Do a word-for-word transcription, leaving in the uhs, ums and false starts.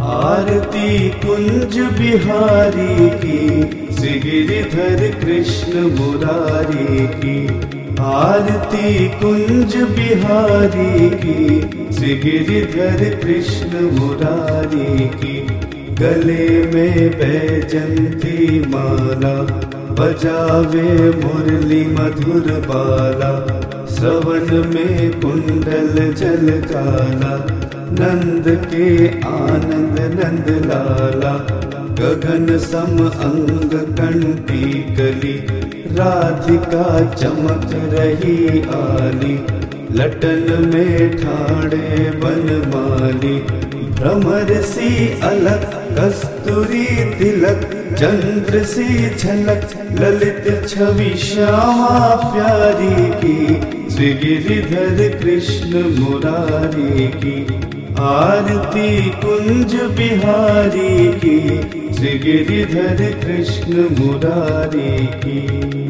आरती कुंज बिहारी की, श्री गिरिधर कृष्ण मुरारी की। आरती कुंज बिहारी की, श्री गिरिधर कृष्ण मुरारी की। गले में बैजंती माला, बजावे मुरली मधुर बाला। श्रवण में कुंडल जलकाला, नंद के आनंद नंद लाला। गगन सम अंग कंठी कली, राधिका चमक रही आली। लटन में ठाणे बनमाली, भ्रमर सी अलक कस्तूरी तिलक। चंद्र सी झलक ललित छवि श्यामा प्यारी की, श्री गिरिधर कृष्ण मुरारी की। आरती कुंज बिहारी की, श्री गिरिधर कृष्ण मुरारी की।